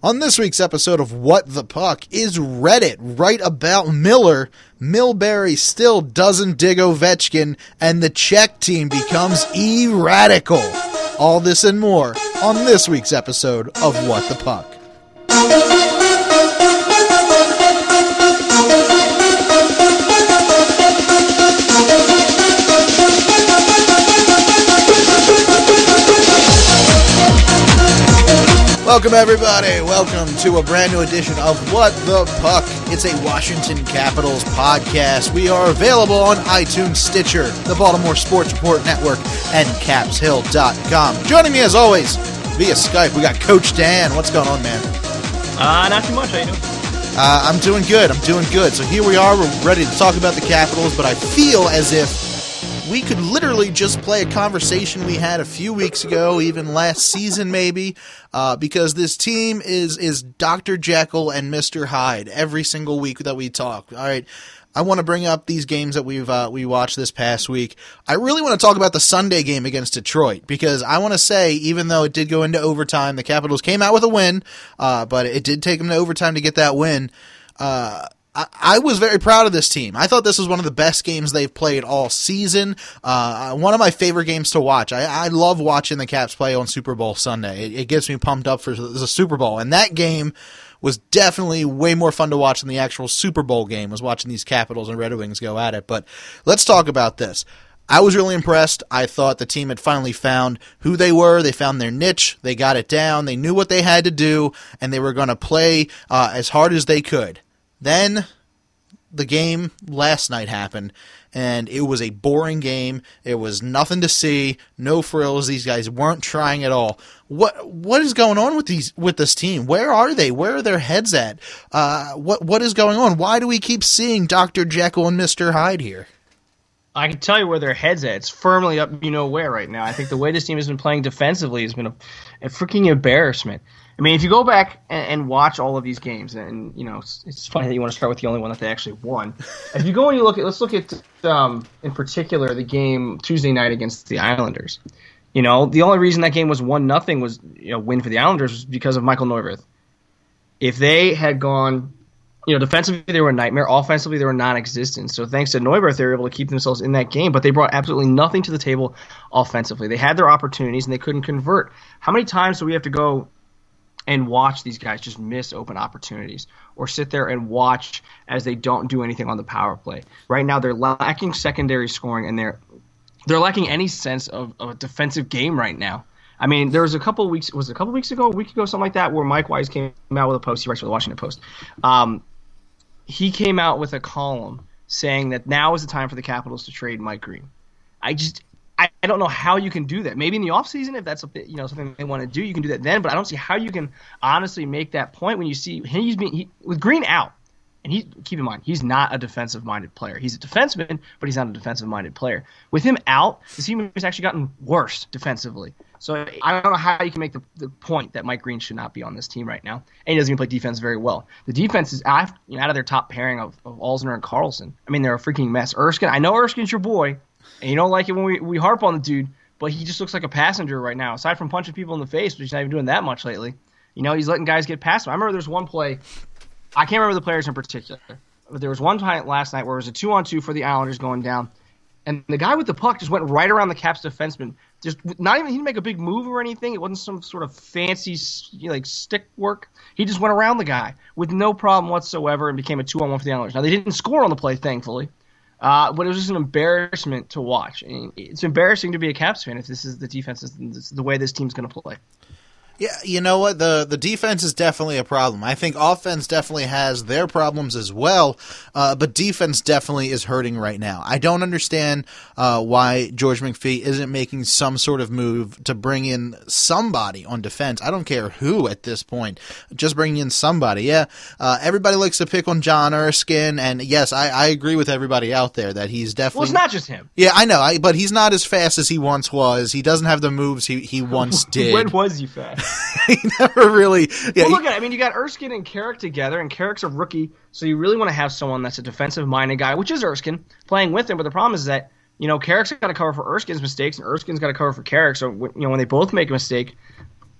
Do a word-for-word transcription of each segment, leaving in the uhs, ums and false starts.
On this week's episode of What the Puck, is Reddit right about Miller? Milbury still doesn't dig Ovechkin, and the Czech team becomes erratical. All this and more on this week's episode of What the Puck. Welcome, everybody. Welcome to a brand new edition of What the Puck. It's a Washington Capitals podcast. We are available on iTunes, Stitcher, the Baltimore Sports Report Network, and caps hill dot com. Joining me, as always, via Skype, we got Coach Dan. What's going on, man? Uh, not too much. How you doing? Uh, I'm doing good. I'm doing good. So here we are. We're ready to talk about the Capitals, but I feel as if we could literally just play a conversation we had a few weeks ago, even last season maybe, uh, because this team is is Doctor Jekyll and Mister Hyde every single week that we talk. All right, I want to bring up these games that we've uh, we watched this past week. I really want to talk about the Sunday game against Detroit, because I want to say, even though it did go into overtime, the Capitals came out with a win, uh, but it did take them to overtime to get that win. Uh I was very proud of this team. I thought this was one of the best games they've played all season. Uh, one of my favorite games to watch. I, I love watching the Caps play on Super Bowl Sunday. It, it gets me pumped up for the Super Bowl. And that game was definitely way more fun to watch than the actual Super Bowl game, was watching these Capitals and Red Wings go at it. But let's talk about this. I was really impressed. I thought the team had finally found who they were. They found their niche. They got it down. They knew what they had to do, and they were going to play uh, as hard as they could. Then the game last night happened, and it was a boring game. It was nothing to see, no frills. These guys weren't trying at all. What what is going on with these with this team? Where are they? Where are their heads at? Uh, what what is going on? Why do we keep seeing Doctor Jekyll and Mister Hyde here? I can tell you where their head's at. It's firmly up you know where right now. I think the way this team has been playing defensively has been a, a freaking embarrassment. I mean, if you go back and, and watch all of these games, and, you know, it's, it's funny that you want to start with the only one that they actually won. If you go and you look at, let's look at, um, in particular, the game Tuesday night against the Islanders. You know, the only reason that game was one nothing was, you know, win for the Islanders was because of Michael Neuwirth. If they had gone, you know, defensively they were a nightmare, offensively they were non-existent. So thanks to Neuwirth, they were able to keep themselves in that game, but they brought absolutely nothing to the table offensively. They had their opportunities and they couldn't convert. How many times do we have to go and watch these guys just miss open opportunities, or sit there and watch as they don't do anything on the power play? Right now they're lacking secondary scoring, and they're they're lacking any sense of, of a defensive game right now. I mean, there was a couple of weeks, was it a couple of weeks ago, a week ago, something like that, where Mike Wise came out with a post. He writes for the Washington Post. Um, he came out with a column saying that now is the time for the Capitals to trade Mike Green. I just I don't know how you can do that. Maybe in the offseason, if that's something, you know, something they want to do, you can do that then. But I don't see how you can honestly make that point when you see he's being he, with Green out. And he keep in mind, he's not a defensive-minded player. He's a defenseman, but he's not a defensive-minded player. With him out, the team has actually gotten worse defensively. So I don't know how you can make the, the point that Mike Green should not be on this team right now. And he doesn't even play defense very well. The defense is out, you know, out of their top pairing of, of Alzner and Carlson. I mean, they're a freaking mess. Erskine, I know Erskine's your boy. And you don't like it when we, we harp on the dude, but he just looks like a passenger right now. Aside from punching people in the face, which he's not even doing that much lately. You know, he's letting guys get past him. I remember there's one play, I can't remember the players in particular, but there was one time last night where it was a two-on-two for the Islanders going down, and the guy with the puck just went right around the Caps defenseman. Just not even, he didn't make a big move or anything. It wasn't some sort of fancy, you know, like stick work. He just went around the guy with no problem whatsoever and became a two-on-one for the Islanders. Now, they didn't score on the play, thankfully. Uh, but it was just an embarrassment to watch. I mean, it's embarrassing to be a Caps fan if this is the defense, is the way this team's going to play. Yeah, you know what? The the defense is definitely a problem. I think offense definitely has their problems as well, uh, but defense definitely is hurting right now. I don't understand uh, why George McPhee isn't making some sort of move to bring in somebody on defense. I don't care who at this point. Just bring in somebody. Yeah, uh, everybody likes to pick on John Erskine, and yes, I, I agree with everybody out there that he's definitely... Well, it's not just him. Yeah, I know, I, but he's not as fast as he once was. He doesn't have the moves he, he once did. When was he fast? He never really. Yeah, well, look at it. I mean, you got Erskine and Carrick together, and Carrick's a rookie, so you really want to have someone that's a defensive-minded guy, which is Erskine, playing with him. But the problem is that, you know, Carrick's got to cover for Erskine's mistakes, and Erskine's got to cover for Carrick. So, you know, when they both make a mistake,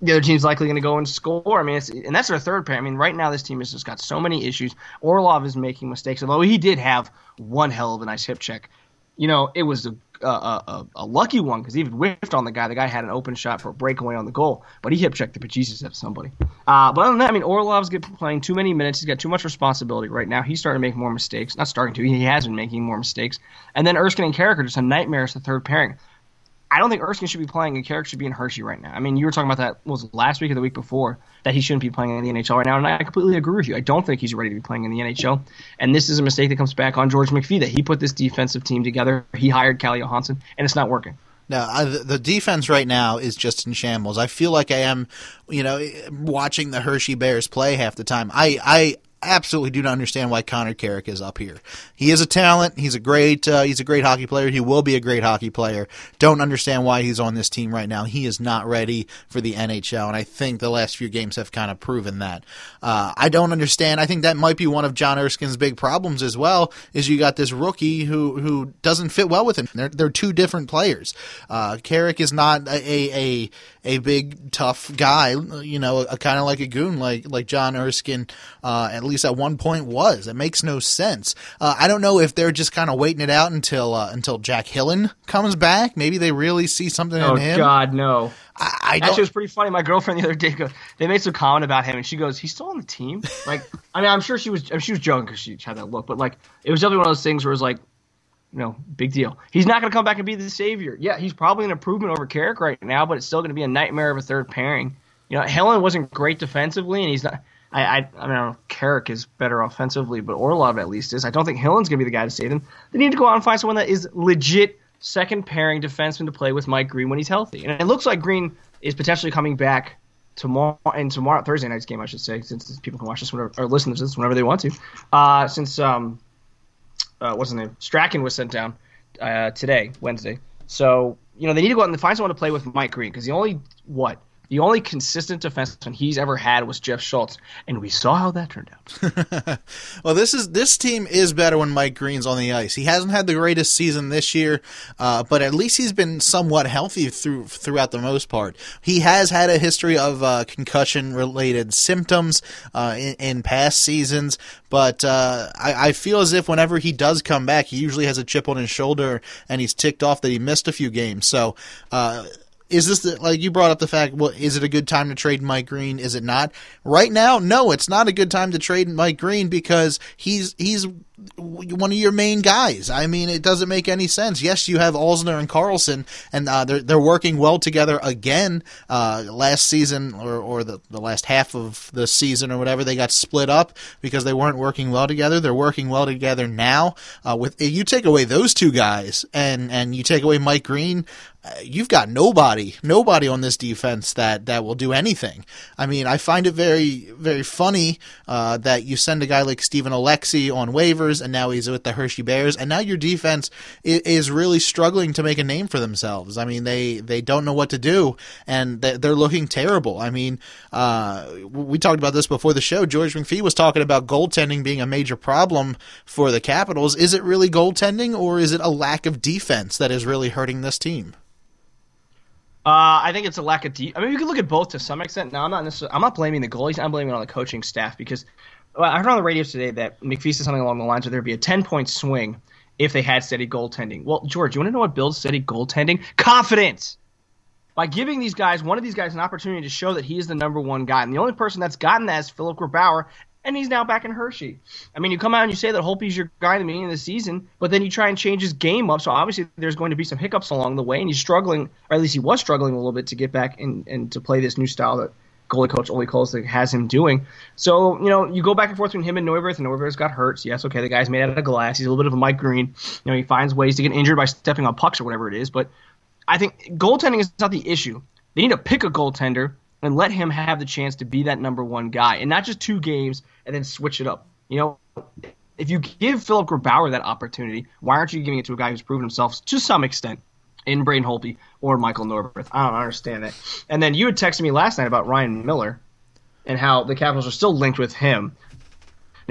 the other team's likely going to go and score. I mean, it's, and that's their third pair. I mean, right now this team has just got so many issues. Orlov is making mistakes, although he did have one hell of a nice hip check. You know, it was a a, a, a lucky one because he even whiffed on the guy. The guy had an open shot for a breakaway on the goal, but he hip checked the bejesus out of somebody. Uh, but other than that, I mean, Orlov's getting playing too many minutes. He's got too much responsibility right now. He's starting to make more mistakes. Not starting to. He has been making more mistakes. And then Erskine and Carrick are just a nightmare as the third pairing. I don't think Erskine should be playing and Carrick should be in Hershey right now. I mean, you were talking about that was it last week or the week before that he shouldn't be playing in the N H L right now, and I completely agree with you. I don't think he's ready to be playing in the N H L, and this is a mistake that comes back on George McPhee that he put this defensive team together. He hired Calle Johansson, and it's not working. No, I, the defense right now is just in shambles. I feel like I am, you know, watching the Hershey Bears play half the time. I, I absolutely do not understand why Connor Carrick is up here. He is a talent. He's a great uh, he's a great hockey player. He will be a great hockey player. Don't understand why he's on this team right now. He is not ready for the N H L, and I think the last few games have kind of proven that. Uh, I don't understand. I think that might be one of John Erskine's big problems as well, is you got this rookie who, who doesn't fit well with him. They're, they're two different players. Uh, Carrick is not a, a, a big, tough guy, you know, a, a kind of like a goon like, like John Erskine, uh, at least at one point was. It makes no sense. Uh, I don't know if they're just kind of waiting it out until uh, until Jack Hillen comes back. Maybe they really see something oh, in him. Oh, God, no. I, I don't... Actually, it was pretty funny. My girlfriend the other day, goes, they made some comment about him, and she goes, he's still on the team? Like, I mean, I'm sure she was I mean, she was joking because she had that look, but, like, it was definitely one of those things where it was like, you know, big deal. He's not going to come back and be the savior. Yeah, he's probably an improvement over Carrick right now, but it's still going to be a nightmare of a third pairing. You know, Hillen wasn't great defensively, and he's not – I, I I mean, I don't know, Carrick is better offensively, but Orlov at least is. I don't think Hillen's going to be the guy to save them. They need to go out and find someone that is legit second pairing defenseman to play with Mike Green when he's healthy. And it looks like Green is potentially coming back tomorrow and tomorrow Thursday night's game, I should say, since people can watch this whenever, or listen to this whenever they want to. Uh, since um, uh, what's his name? Strachan was sent down uh, today, Wednesday. So you know they need to go out and find someone to play with Mike Green because the only what. The only consistent defenseman he's ever had was Jeff Schultz, and we saw how that turned out. Well, this is this team is better when Mike Green's on the ice. He hasn't had the greatest season this year, uh, but at least he's been somewhat healthy through throughout the most part. He has had a history of uh, concussion-related symptoms uh, in, in past seasons, but uh, I, I feel as if whenever he does come back, he usually has a chip on his shoulder, and he's ticked off that he missed a few games. So. Uh, Is this the, like you brought up the fact? Well, is it a good time to trade Mike Green? Is it not? Right now, no, it's not a good time to trade Mike Green because he's he's one of your main guys. I mean, it doesn't make any sense. Yes, you have Alzner and Carlson, and uh, they're they're working well together again. Uh, last season or or the, the last half of the season or whatever, they got split up because they weren't working well together. They're working well together now. Uh, with if you take away those two guys and and you take away Mike Green. Uh, you've got nobody, nobody on this defense that, that will do anything. I mean, I find it very, very funny uh, that you send a guy like Stephen Alexi on waivers, and now he's with the Hershey Bears, and now your defense is, is really struggling to make a name for themselves. I mean, they, they don't know what to do, and they're looking terrible. I mean, uh, we talked about this before the show. George McPhee was talking about goaltending being a major problem for the Capitals. Is it really goaltending, or is it a lack of defense that is really hurting this team? Uh, I think it's a lack of deep. I mean, you can look at both to some extent. Now, I'm not necessarily, I'm not blaming the goalies. I'm blaming it on the coaching staff because well, I heard on the radio today that McPhee said something along the lines of there'd be a ten-point swing if they had steady goaltending. Well, George, you want to know what builds steady goaltending? Confidence. By giving these guys, one of these guys, an opportunity to show that he is the number one guy. And the only person that's gotten that is Philip Grubauer, and he's now back in Hershey. I mean, you come out and you say that Holtby's your guy in the beginning of the season, but then you try and change his game up. So obviously there's going to be some hiccups along the way, and he's struggling, or at least he was struggling a little bit to get back and, and to play this new style that goalie coach Ole Kolzig has him doing. So, you know, you go back and forth between him and Neuwirth, and Neuwirth got hurt. So yes, okay, the guy's made out of glass. He's a little bit of a Mike Green. You know, he finds ways to get injured by stepping on pucks or whatever it is. But I think goaltending is not the issue. They need to pick a goaltender and let him have the chance to be that number one guy, and not just two games and then switch it up. You know, if you give Philip Grubauer that opportunity, why aren't you giving it to a guy who's proven himself to some extent in Braden Holtby or Michael Neuwirth? I don't understand that. And then you had texted me last night about Ryan Miller and how the Capitals are still linked with him.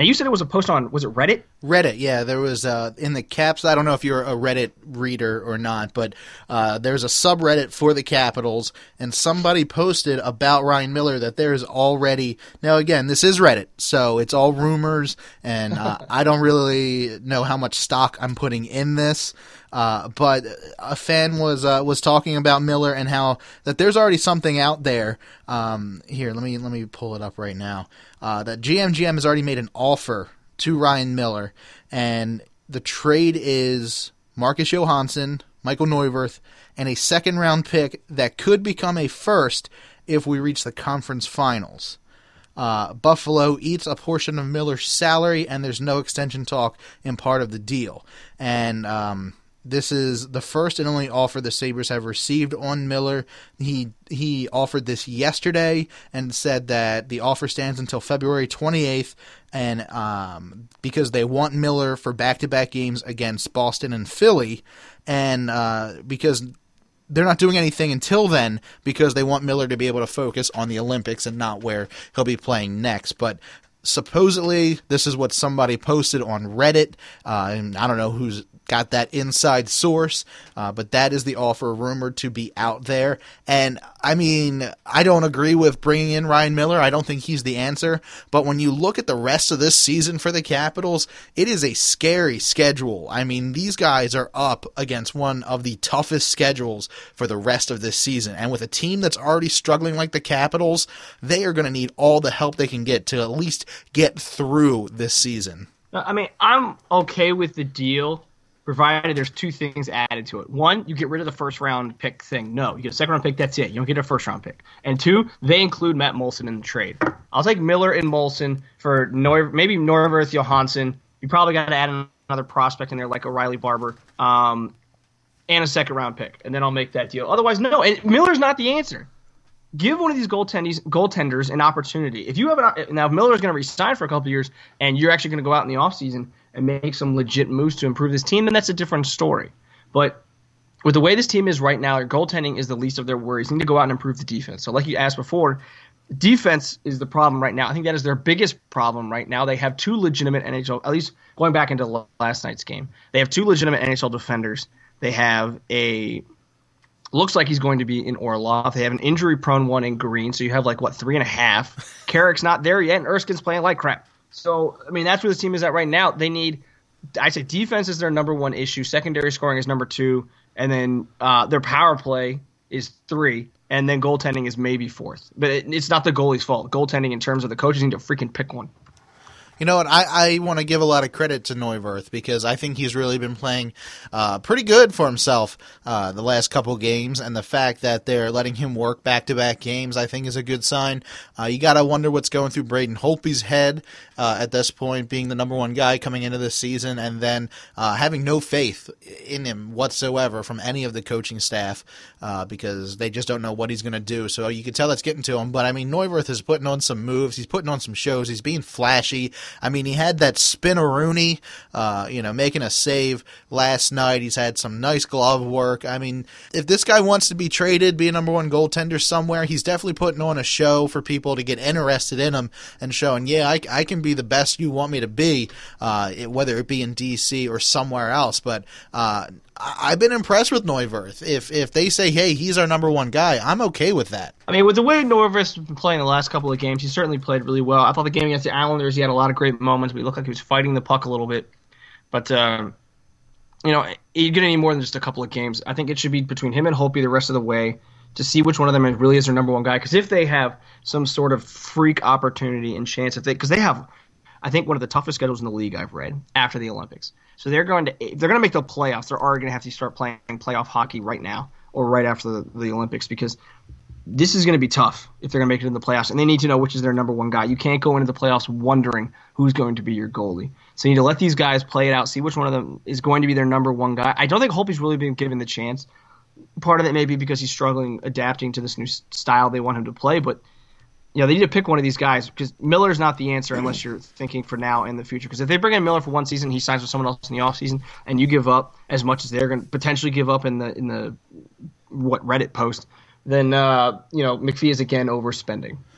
Now, you said it was a post on, was it Reddit? Reddit, yeah. There was, uh, in the Caps, I don't know if you're a Reddit reader or not, but uh, there's a subreddit for the Capitals, and somebody posted about Ryan Miller that there's already, now again, this is Reddit, so it's all rumors, and uh, I don't really know how much stock I'm putting in this, uh, but a fan was uh, was talking about Miller and how that there's already something out there. Um, here, let me let me pull it up right now. Uh, that G M G M has already made an offer to Ryan Miller, and the trade is Marcus Johansson, Michael Neuwirth, and a second-round pick that could become a first if we reach the conference finals. Uh, Buffalo eats a portion of Miller's salary, and there's no extension talk in part of the deal. And um, this is the first and only offer the Sabres have received on Miller. He he offered this yesterday and said that the offer stands until February twenty-eighth, and um, because they want Miller for back-to-back games against Boston and Philly, and uh, because they're not doing anything until then because they want Miller to be able to focus on the Olympics and not where he'll be playing next. But supposedly, this is what somebody posted on Reddit, uh, and I don't know who's got that inside source, uh, but that is the offer rumored to be out there. And, I mean, I don't agree with bringing in Ryan Miller. I don't think he's the answer. But when you look at the rest of this season for the Capitals, it is a scary schedule. I mean, these guys are up against one of the toughest schedules for the rest of this season. And with a team that's already struggling like the Capitals, they are going to need all the help they can get to at least get through this season. I mean, I'm okay with the deal, provided there's two things added to it. One, you get rid of the first-round pick thing. No, you get a second-round pick, that's it. You don't get a first-round pick. And two, they include Matt Moulson in the trade. I'll take Miller and Moulson for Neu- maybe Neuwirth, Johansson. You probably got to add another prospect in there like O'Reilly Barber, um, and a second-round pick, and then I'll make that deal. Otherwise, no. And Miller's not the answer. Give one of these goaltenders, goaltenders an opportunity. If you have an, now, if Miller's going to resign for a couple of years, and you're actually going to go out in the offseason and make some legit moves to improve this team, then that's a different story. But with the way this team is right now, their goaltending is the least of their worries. They need to go out and improve the defense. So like you asked before, defense is the problem right now. I think that is their biggest problem right now. They have two legitimate N H L, at least going back into last night's game, they have two legitimate N H L defenders. They have a looks like he's going to be in Orlov. They have an injury-prone one in Green, so you have like, what, three and a half. Carrick's not there yet, and Erskine's playing like crap. So, I mean, that's where this team is at right now. They need, I say defense is their number one issue. Secondary scoring is number two. And then uh, their power play is three. And then goaltending is maybe fourth. But it, it's not the goalie's fault. Goaltending in terms of the coaches need to freaking pick one. You know what? I, I want to give a lot of credit to Neuwirth because I think he's really been playing uh, pretty good for himself uh, the last couple games, and the fact that they're letting him work back-to-back games I think is a good sign. Uh, you got to wonder what's going through Braden Holtby's head uh, at this point, being the number one guy coming into this season, and then uh, having no faith in him whatsoever from any of the coaching staff uh, because they just don't know what he's going to do. So you can tell that's getting to him. But, I mean, Neuwirth is putting on some moves. He's putting on some shows. He's being flashy. I mean, he had that spin-a-rooney, uh, you know, making a save last night. He's had some nice glove work. I mean, if this guy wants to be traded, be a number one goaltender somewhere, he's definitely putting on a show for people to get interested in him and showing, yeah, I, I can be the best you want me to be, uh, it, whether it be in D C or somewhere else. But uh, I've been impressed with Neuwirth. If if they say, hey, he's our number one guy, I'm okay with that. I mean, with the way Neuwirth's been playing the last couple of games, he certainly played really well. I thought the game against the Islanders, he had a lot of great moments. He looked like he was fighting the puck a little bit. But, um, you know, you're going to need more than just a couple of games. I think it should be between him and Holtby the rest of the way to see which one of them really is their number one guy. Because if they have some sort of freak opportunity and chance, if they because they have, I think, one of the toughest schedules in the league I've read after the Olympics. So they're going to if they're going to make the playoffs. They're already going to have to start playing playoff hockey right now or right after the, the Olympics because this is going to be tough if they're going to make it in the playoffs, and they need to know which is their number one guy. You can't go into the playoffs wondering who's going to be your goalie. So you need to let these guys play it out, see which one of them is going to be their number one guy. I don't think Holtby's really been given the chance. Part of it may be because he's struggling adapting to this new style they want him to play, but you know, they need to pick one of these guys because Miller's not the answer unless you're thinking for now and the future. Because if they bring in Miller for one season, he signs with someone else in the offseason, and you give up as much as they're going to potentially give up in the in the what Reddit post, then uh, you know McPhee is again overspending.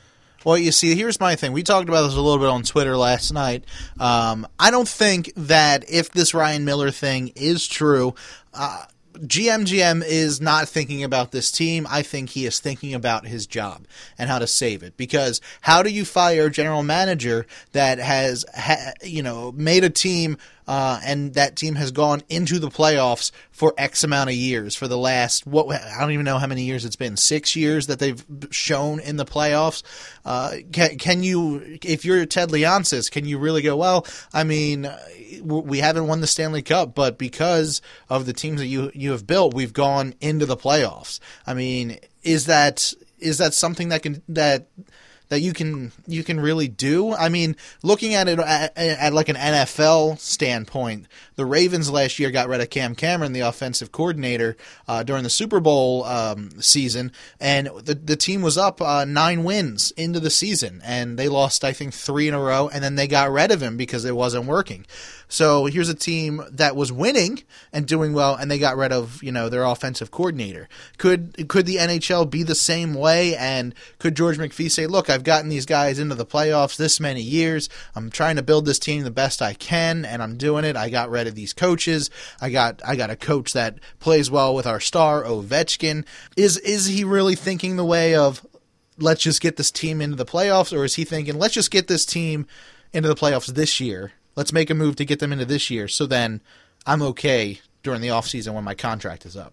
Well, you see, here's my thing. We talked about this a little bit on Twitter last night. Um, I don't think that if this Ryan Miller thing is true, uh, G M G M is not thinking about this team. I think he is thinking about his job and how to save it. Because how do you fire a general manager that has, ha- you know, made a team uh, and that team has gone into the playoffs for X amount of years for the last, what I don't even know how many years it's been, six years that they've shown in the playoffs. Uh, can, can you, if you're Ted Leonsis, can you really go, well, I mean, we haven't won the Stanley Cup, but because of the teams that you you have built, we've gone into the playoffs. I mean, is that is that something that can that that you can you can really do? I mean, looking at it at, at like an N F L standpoint, the Ravens last year got rid of Cam Cameron, the offensive coordinator, uh, during the Super Bowl um, season, and the the team was up uh, nine wins into the season, and they lost, I think, three in a row, and then they got rid of him because it wasn't working. So here's a team that was winning and doing well, and they got rid of, you know, their offensive coordinator. Could could the N H L be the same way? And could George McPhee say, look, I've gotten these guys into the playoffs this many years. I'm trying to build this team the best I can, and I'm doing it. I got rid of these coaches. I got I got a coach that plays well with our star, Ovechkin. Is is he really thinking the way of, let's just get this team into the playoffs, or is he thinking, let's just get this team into the playoffs this year? Let's make a move to get them into this year, so then I'm okay during the offseason when my contract is up.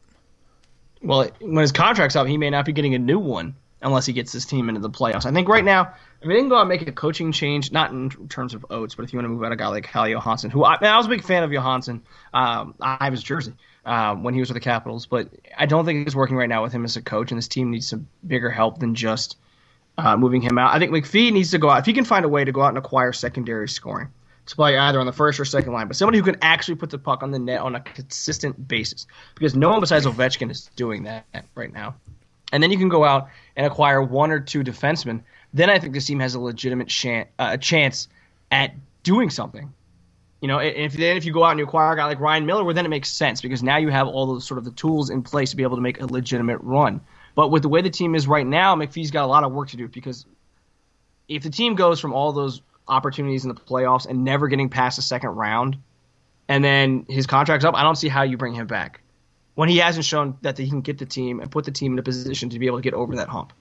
Well, when his contract's up, he may not be getting a new one unless he gets his team into the playoffs. I think right now, if they can go out and make a coaching change, not in terms of Oates, but if you want to move out a guy like Calle Johansson, who I, I was a big fan of Johansson. Um, I have his jersey um, when he was with the Capitals, but I don't think it's working right now with him as a coach, and this team needs some bigger help than just uh, moving him out. I think McPhee needs to go out. If he can find a way to go out and acquire secondary scoring, to play either on the first or second line, but somebody who can actually put the puck on the net on a consistent basis, because no one besides Ovechkin is doing that right now. And then you can go out and acquire one or two defensemen. Then I think this team has a legitimate chance, uh, chance at doing something. You know, if then if you go out and you acquire a guy like Ryan Miller, well, then it makes sense, because now you have all those sort of the tools in place to be able to make a legitimate run. But with the way the team is right now, McPhee's got a lot of work to do, because if the team goes from all those opportunities in the playoffs and never getting past the second round, and then his contract's up, I don't see how you bring him back when he hasn't shown that he can get the team and put the team in a position to be able to get over that hump.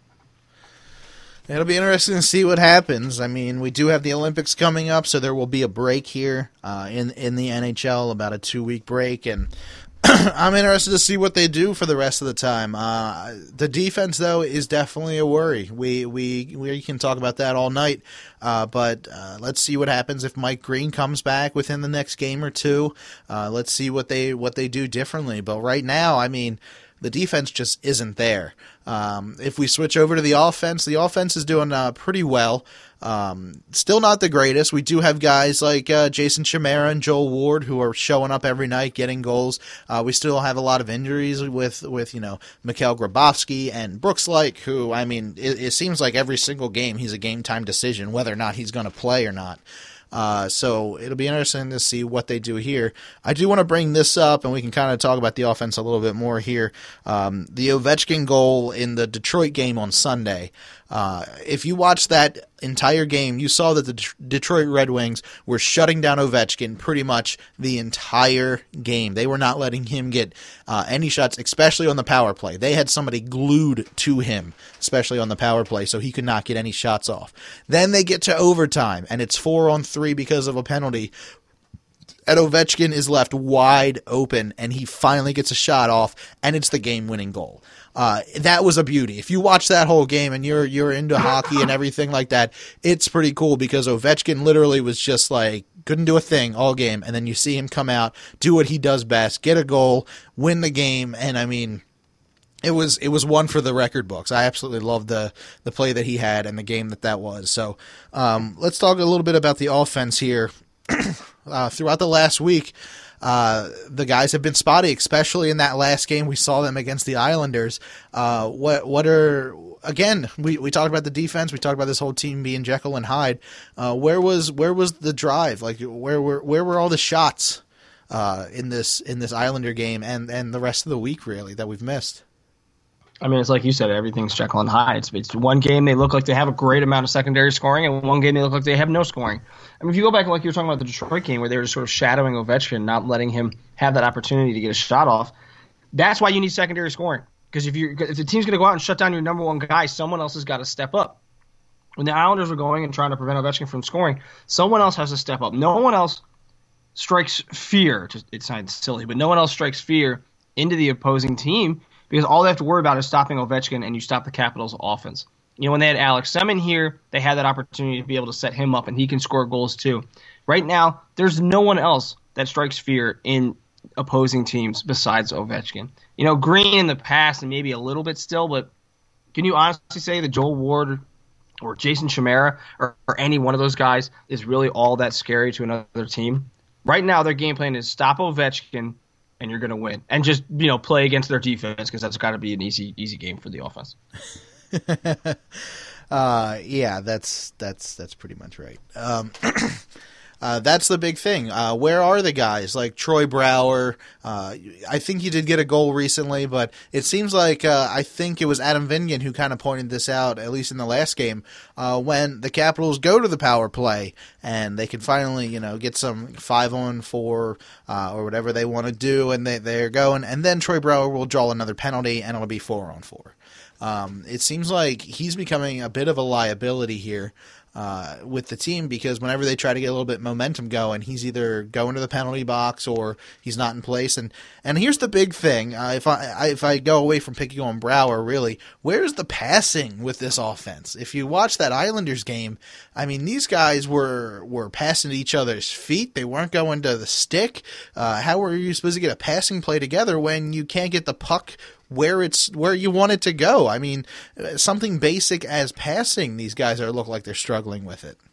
It'll be interesting to see what happens. I mean, we do have the Olympics coming up, so there will be a break here uh, in in the N H L, about a two-week break, and I'm interested to see what they do for the rest of the time. Uh, the defense, though, is definitely a worry. We we we can talk about that all night, uh, but uh, let's see what happens if Mike Green comes back within the next game or two. Uh, let's see what they what they do differently. But right now, I mean, the defense just isn't there. Um, if we switch over to the offense, the offense is doing uh, pretty well. Um, still not the greatest. We do have guys like uh, Jason Chimera and Joel Ward who are showing up every night, getting goals. Uh, we still have a lot of injuries with, with you know, Mikhail Grabovski and Brooks Laich, who, I mean, it, it seems like every single game he's a game-time decision whether or not he's going to play or not. Uh, so it'll be interesting to see what they do here. I do want to bring this up, and we can kind of talk about the offense a little bit more here. Um, the Ovechkin goal in the Detroit game on Sunday. Uh, if you watched that entire game, you saw that the D- Detroit Red Wings were shutting down Ovechkin pretty much the entire game. They were not letting him get uh, any shots, especially on the power play. They had somebody glued to him, especially on the power play, so he could not get any shots off. Then they get to overtime, and it's four on three because of a penalty. And Ovechkin is left wide open, and he finally gets a shot off, and it's the game-winning goal. Uh, that was a beauty. If you watch that whole game and you're you're into hockey and everything like that, it's pretty cool, because Ovechkin literally was just like, couldn't do a thing all game, and then you see him come out, do what he does best, get a goal, win the game, and I mean, It was it was one for the record books. I absolutely loved the the play that he had and the game that that was. So um, let's talk a little bit about the offense here. uh, throughout the last week, uh, the guys have been spotty, especially in that last game. We saw them against the Islanders. Uh, what what are again? We, we talked about the defense. We talked about this whole team being Jekyll and Hyde. Uh, where was where was the drive? Like where were where were all the shots uh, in this in this Islander game and and the rest of the week really that we've missed? I mean, it's like you said, everything's Jekyll and Hyde. It's, it's one game they look like they have a great amount of secondary scoring, and one game they look like they have no scoring. I mean, if you go back, like you were talking about the Detroit game, where they were just sort of shadowing Ovechkin, not letting him have that opportunity to get a shot off, that's why you need secondary scoring. Because if you if the team's going to go out and shut down your number one guy, someone else has got to step up. When the Islanders were going and trying to prevent Ovechkin from scoring, someone else has to step up. No one else strikes fear. Just, it sounds silly, but no one else strikes fear into the opposing team, because all they have to worry about is stopping Ovechkin, and you stop the Capitals' offense. You know, when they had Alex Semin here, they had that opportunity to be able to set him up, and he can score goals too. Right now, there's no one else that strikes fear in opposing teams besides Ovechkin. You know, Green in the past, and maybe a little bit still, but can you honestly say that Joel Ward or Jason Chimera or, or any one of those guys is really all that scary to another team? Right now, their game plan is stop Ovechkin, and you're going to win. And just, you know, play against their defense, because that's got to be an easy easy game for the offense. uh, yeah, that's that's that's pretty much right. Um, uh, that's the big thing. Uh, where are the guys like Troy Brouwer? Uh, I think he did get a goal recently, but it seems like uh, I think it was Adam Vingan who kind of pointed this out, at least in the last game, uh, when the Capitals go to the power play and they can finally, you know, get some five on four uh, or whatever they want to do, and they, they're going, and then Troy Brouwer will draw another penalty, and it'll be four on four. Um, it seems like he's becoming a bit of a liability here uh, with the team, because whenever they try to get a little bit momentum going, he's either going to the penalty box or he's not in place. And, and here's the big thing. Uh, if I, I if I go away from picking on Brouwer, really, where's the passing with this offense? If you watch that Islanders game, I mean, these guys were were passing to each other's feet. They weren't going to the stick. Uh, how are you supposed to get a passing play together when you can't get the puck where it's where you want it to go? I mean, something basic as passing, these guys are look like they're struggling with it.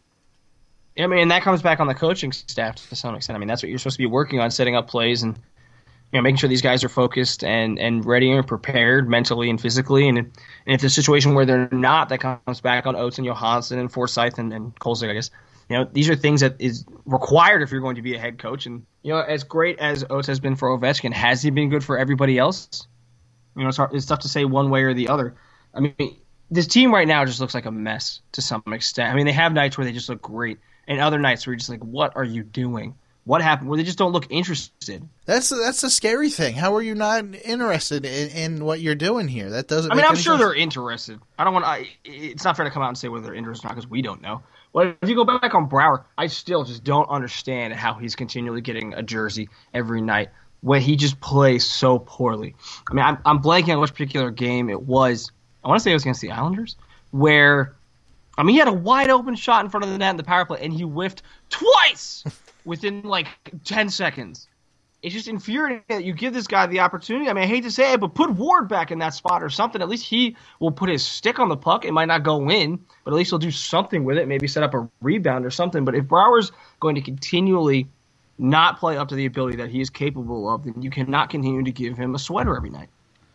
I mean, and that comes back on the coaching staff to some extent. I mean, that's what you're supposed to be working on, setting up plays and, you know, making sure these guys are focused and, and ready and prepared mentally and physically. And, and if there's a situation where they're not, that comes back on Oates and Johansson and Forsyth and, and Kolzig, I guess. You know, these are things that is required if you're going to be a head coach. And, you know, as great as Oates has been for Ovechkin, has he been good for everybody else? You know, it's, hard, it's tough to say one way or the other. I mean, this team right now just looks like a mess to some extent. I mean, they have nights where they just look great, and other nights where you're just like, what are you doing? What happened? Where they just don't look interested. That's that's the scary thing. How are you not interested in, in what you're doing here? That doesn't. I mean, make I'm any sure sense. they're interested. I don't want to. It's not fair to come out and say whether they're interested or not, because we don't know. But if you go back on Brouwer, I still just don't understand how he's continually getting a jersey every night when he just plays so poorly. I mean, I'm, I'm blanking on which particular game it was. I want to say it was against the Islanders, where, I mean, he had a wide open shot in front of the net in the power play, and he whiffed twice within like ten seconds. It's just infuriating that you give this guy the opportunity. I mean, I hate to say it, but put Ward back in that spot or something. At least he will put his stick on the puck. It might not go in, but at least he'll do something with it, maybe set up a rebound or something. But if Brouwer's going to continually not play up to the ability that he is capable of, then you cannot continue to give him a sweater every night.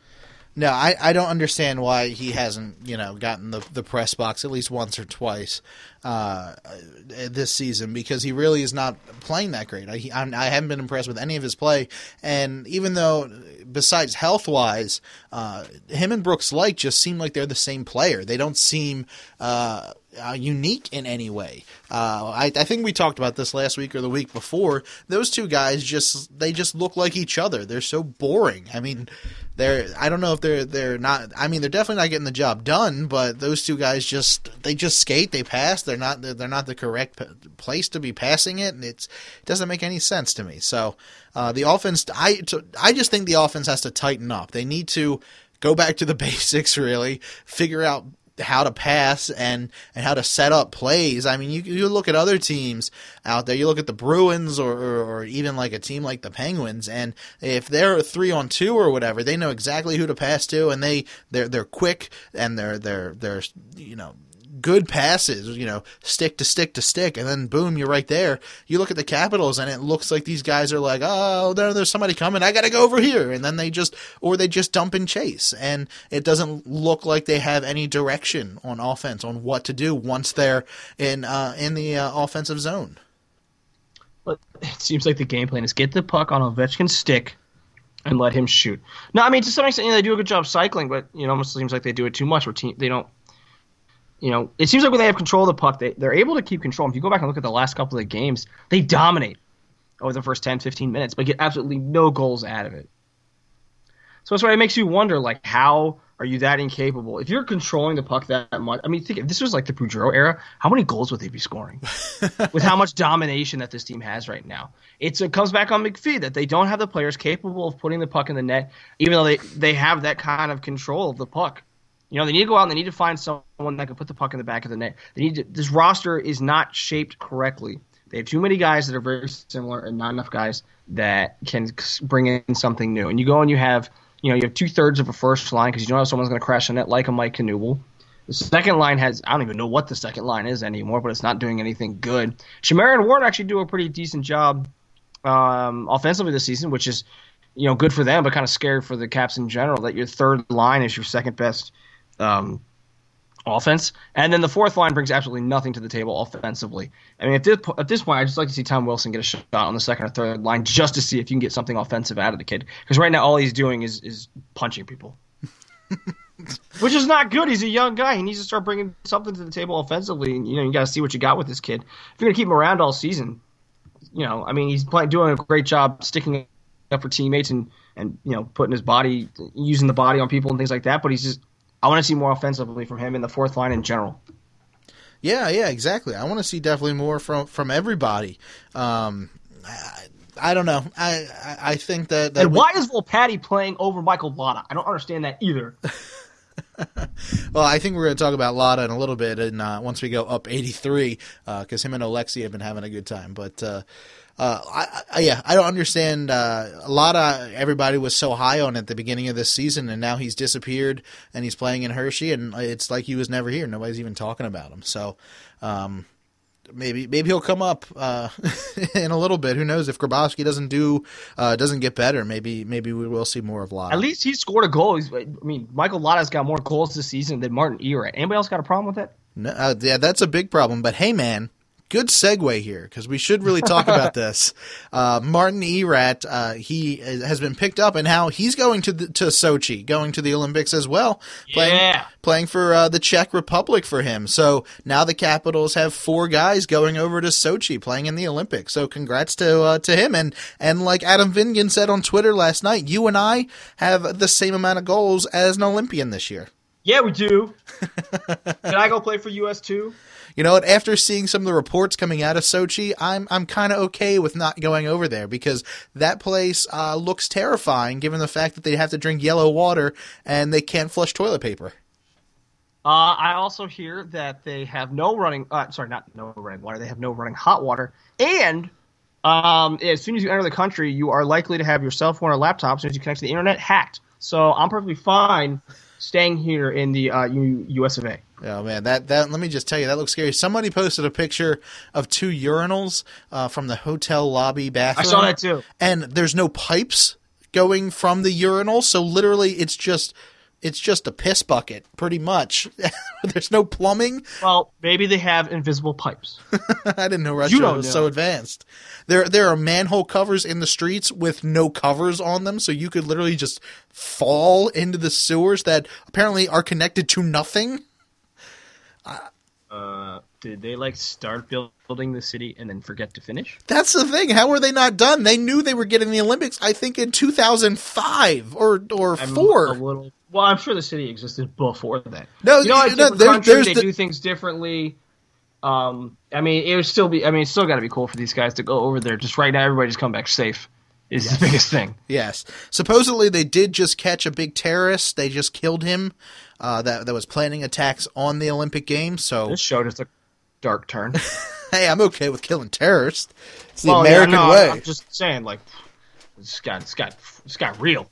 No, I, I don't understand why he hasn't, you know, gotten the the press box at least once or twice uh, this season, because he really is not playing that great. I, I'm, I haven't been impressed with any of his play, and even though, besides health-wise, uh, him and Brooks Light just seem like they're the same player. They don't seem uh, uh, unique in any way. Uh, I, I think we talked about this last week or the week before. Those two guys just they just look like each other. They're so boring. I mean, they're I don't know if they're they're not. I mean, they're definitely not getting the job done. But those two guys just they just skate. They pass. They're not they're, they're not the correct p- place to be passing it, and it's it doesn't make any sense to me. So uh, the offense, I to, I just think the offense has to tighten up. They need to go back to the basics. Really figure out how to pass and, and how to set up plays. I mean, you you look at other teams out there. You look at the Bruins or, or, or even like a team like the Penguins, and if they're three on two or whatever, they know exactly who to pass to, and they they're they're quick and they're they're they're you know. good passes, you know, stick to stick to stick, and then boom, you're right there. You look at the Capitals, and it looks like these guys are like, oh, there, there's somebody coming, I gotta go over here, and then they just, or they just dump and chase, and it doesn't look like they have any direction on offense on what to do once they're in uh, in the uh, offensive zone. But it seems like the game plan is get the puck on Ovechkin's stick and let him shoot. No, I mean, to some extent, you know, they do a good job cycling, but you know, it almost seems like they do it too much. Where team, they don't, you know, it seems like when they have control of the puck, they, they're able to keep control. If you go back and look at the last couple of games, they dominate over the first ten, fifteen minutes, but get absolutely no goals out of it. So that's why it makes you wonder, like, how are you that incapable? If you're controlling the puck that much, I mean, think if this was like the Boudreau era, how many goals would they be scoring? With how much domination that this team has right now. It's, it comes back on McPhee that they don't have the players capable of putting the puck in the net, even though they, they have that kind of control of the puck. You know, they need to go out and they need to find someone that can put the puck in the back of the net. They need to, this roster is not shaped correctly. They have too many guys that are very similar and not enough guys that can bring in something new. And you go and you have, you know, you have two-thirds of a first line because you don't have someone's going to crash the net like a Mike Knuble. The second line has – I don't even know what the second line is anymore, but it's not doing anything good. Chimera and Ward actually do a pretty decent job um, offensively this season, which is, you know, good for them, but kind of scary for the Caps in general that your third line is your second-best um, offense. And then the fourth line brings absolutely nothing to the table offensively. I mean, at this, at this point, I'd just like to see Tom Wilson get a shot on the second or third line just to see if you can get something offensive out of the kid. Because right now all he's doing is, is punching people. Which is not good. He's a young guy. He needs to start bringing something to the table offensively. And, you know, you got to see what you got with this kid. If you're going to keep him around all season, you know, I mean, he's playing, doing a great job sticking up for teammates and, and, you know, putting his body, using the body on people and things like that. But he's just, I want to see more offensively from him in the fourth line in general. Yeah, yeah, exactly. I want to see definitely more from, from everybody. Um, I, I don't know. I I, I think that, that and we, why is Volpatti playing over Michael Lotta? I don't understand that either. Well, I think we're going to talk about Lotta in a little bit, and uh, once we go up eighty-three, because uh, him and Alexi have been having a good time. But uh, uh, I, I, yeah, I don't understand. Uh, Lotta, everybody was so high on at the beginning of this season, and now he's disappeared, and he's playing in Hershey, and it's like he was never here. Nobody's even talking about him. So. Um, Maybe maybe he'll come up uh, in a little bit. Who knows if Grabowski doesn't do uh, doesn't get better? Maybe maybe we will see more of Lotta. At least he scored a goal. He's, I mean, Michael Lotta's got more goals this season than Martin Erat. Anybody else got a problem with that? No, uh, yeah, that's a big problem. But hey, man. Good segue here because we should really talk about this. Uh, Martin Erat, uh, he has been picked up, and how he's going to the, to Sochi, going to the Olympics as well, playing yeah. playing for uh, the Czech Republic for him. So now the Capitals have four guys going over to Sochi, playing in the Olympics. So congrats to uh, to him. And and like Adam Vingan said on Twitter last night, you and I have the same amount of goals as an Olympian this year. Yeah, we do. Can I go play for U S too? You know what? After seeing some of the reports coming out of Sochi, I'm I'm kind of okay with not going over there because that place uh, looks terrifying, given the fact that they have to drink yellow water and they can't flush toilet paper. Uh, I also hear that they have no running. Uh, sorry, not no running water. They have no running hot water, and um, as soon as you enter the country, you are likely to have your cell phone or laptop, as soon as you connect to the internet, hacked. So I'm perfectly fine staying here in the uh, U- U.S. of A. Oh man, that that let me just tell you, that looks scary. Somebody posted a picture of two urinals uh, from the hotel lobby bathroom. I saw that too. And there's no pipes going from the urinal, so literally it's just it's just a piss bucket, pretty much. There's no plumbing. Well, maybe they have invisible pipes. I didn't know Russia was know. so advanced. There there are manhole covers in the streets with no covers on them, so you could literally just fall into the sewers that apparently are connected to nothing. Uh, did they like start building the city and then forget to finish? That's the thing. How were they not done? They knew they were getting the Olympics, I think, in two thousand five or or I'm four. A little, well, I'm sure the city existed before that. No, you know, like no, different there, countries, they the... do things differently. Um, I mean, it would still be. I mean, it's still got to be cool for these guys to go over there. Just right now, everybody just come back safe. Is yes. the biggest thing. Yes. Supposedly, they did just catch a big terrorist. They just killed him. Uh, that that was planning attacks on the Olympic Games. So this show just a dark turn. Hey, I'm okay with killing terrorists. It's the well, American yeah, no, way. I'm just saying, like, it's got it's got it's got real.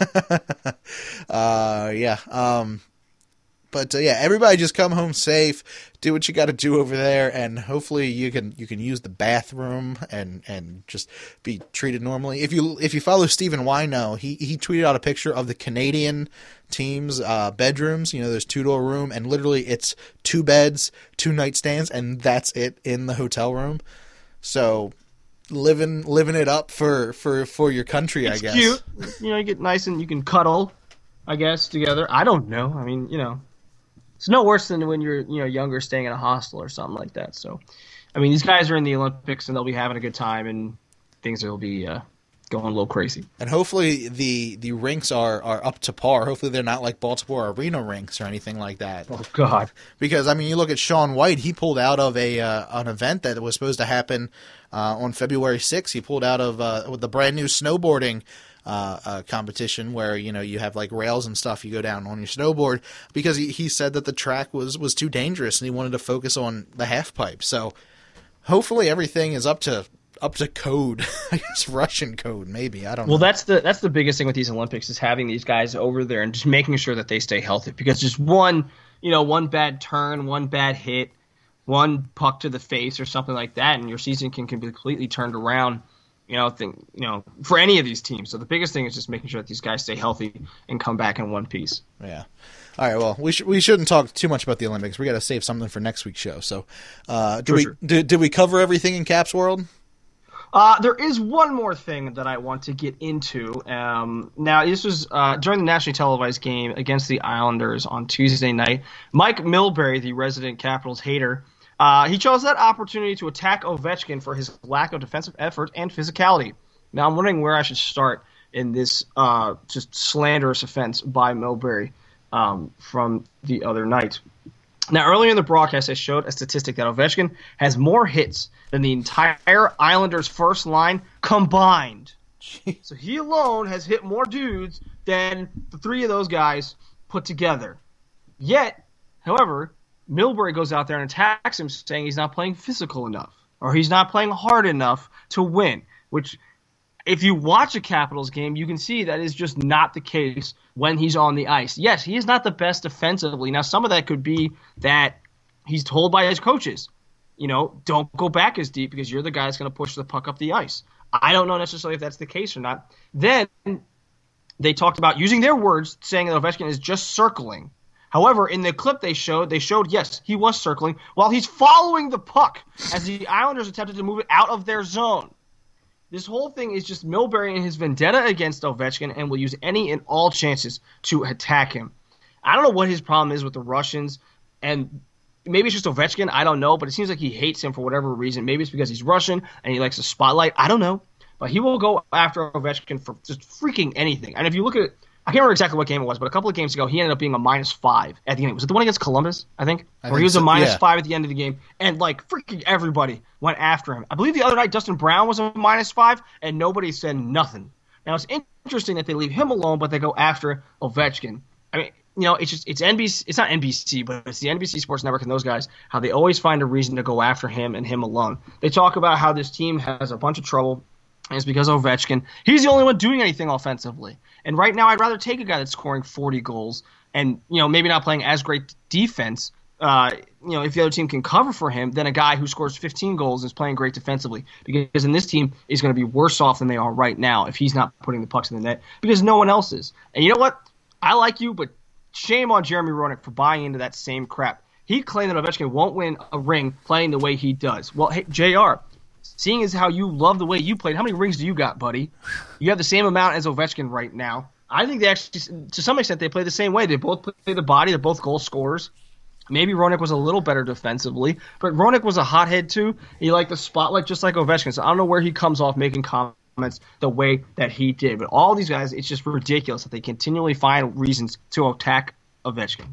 uh, yeah. Um, but uh, yeah, everybody just come home safe. Do what you got to do over there, and hopefully you can you can use the bathroom and, and just be treated normally. If you if you follow Stephen Wino, he he tweeted out a picture of the Canadian team's uh, bedrooms. You know, there's two door room, and literally it's two beds, two nightstands, and that's it in the hotel room. So living living it up for, for, for your country, it's I guess. Cute. You know, you get nice and you can cuddle, I guess, together. I don't know. I mean, you know, it's no worse than when you're, you know, younger staying in a hostel or something like that. So, I mean, these guys are in the Olympics and they'll be having a good time and things will be uh, going a little crazy. And hopefully the, the rinks are, are up to par. Hopefully they're not like Baltimore Arena rinks or anything like that. Oh, God. Because, I mean, you look at Shaun White, he pulled out of a uh, an event that was supposed to happen uh, on February sixth. He pulled out of uh, with the brand new snowboarding uh, uh, competition where, you know, you have like rails and stuff. You go down on your snowboard because he, he said that the track was, was too dangerous and he wanted to focus on the half pipe. So hopefully everything is up to up to code. I guess Russian code, maybe. I don't know. Well, that's the that's the biggest thing with these Olympics is having these guys over there and just making sure that they stay healthy. Because just one, you know, one bad turn, one bad hit, one puck to the face or something like that, and your season can, can be completely turned around. You know, think you know for any of these teams. So the biggest thing is just making sure that these guys stay healthy and come back in one piece. Yeah. All right. Well, we sh- we shouldn't talk too much about the Olympics. We got to save something for next week's show. So, uh, did For we sure. did, did we cover everything in Caps World? Uh, there is one more thing that I want to get into. Um, now, this was uh, during the nationally televised game against the Islanders on Tuesday night. Mike Milbury, the resident Capitals hater, uh, he chose that opportunity to attack Ovechkin for his lack of defensive effort and physicality. Now, I'm wondering where I should start in this uh, just slanderous offense by Milbury um, from the other night. Now, earlier in the broadcast, I showed a statistic that Ovechkin has more hits than the entire Islanders' first line combined. Jeez. So he alone has hit more dudes than the three of those guys put together. Yet, however, Milbury goes out there and attacks him, saying he's not playing physical enough or he's not playing hard enough to win, which if you watch a Capitals game, you can see that is just not the case when he's on the ice. Yes, he is not the best defensively. Now, some of that could be that he's told by his coaches, you know, don't go back as deep because you're the guy that's going to push the puck up the ice. I don't know necessarily if that's the case or not. Then they talked about using their words, saying that Ovechkin is just circling. However, in the clip they showed, they showed, yes, he was circling while he's following the puck as the Islanders attempted to move it out of their zone. This whole thing is just Milbury and his vendetta against Ovechkin and will use any and all chances to attack him. I don't know what his problem is with the Russians, and maybe it's just Ovechkin. I don't know, but it seems like he hates him for whatever reason. Maybe it's because he's Russian and he likes the spotlight. I don't know. But he will go after Ovechkin for just freaking anything. And if you look at it, I can't remember exactly what game it was, but a couple of games ago, he ended up being a minus five at the end. Was it the one against Columbus, I think? I Where think he was so, a minus yeah. five at the end of the game, and, like, freaking everybody went after him. I believe the other night, Dustin Brown was a minus five, and nobody said nothing. Now, it's interesting that they leave him alone, but they go after Ovechkin. I mean, you know, it's just, it's N B C, it's not N B C, but it's the N B C Sports Network and those guys, how they always find a reason to go after him and him alone. They talk about how this team has a bunch of trouble, and it's because of Ovechkin. He's the only one doing anything offensively. And right now, I'd rather take a guy that's scoring forty goals and, you know, maybe not playing as great defense, uh, you know, if the other team can cover for him, than a guy who scores fifteen goals and is playing great defensively. Because in this team, he's going to be worse off than they are right now if he's not putting the pucks in the net, because no one else is. And you know what? I like you, but shame on Jeremy Roenick for buying into that same crap. He claimed that Ovechkin won't win a ring playing the way he does. Well, hey, J R, seeing as how you love the way you played, how many rings do you got, buddy? You have the same amount as Ovechkin right now. I think they actually, to some extent, they play the same way. They both play the body. They're both goal scorers. Maybe Roenick was a little better defensively, but Roenick was a hothead too. He liked the spotlight just like Ovechkin. So I don't know where he comes off making comments the way that he did. But all these guys, it's just ridiculous that they continually find reasons to attack Ovechkin.